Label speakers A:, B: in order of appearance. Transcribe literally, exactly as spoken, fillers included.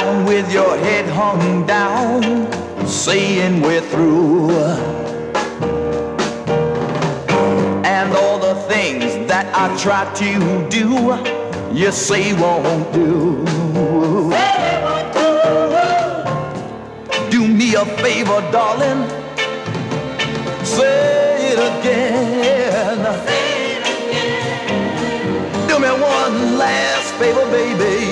A: around with your head hung down, saying we're through. And all the things that I try to do, you say won't do. Do me a favor, darling, say it again. Do me one last favor, baby.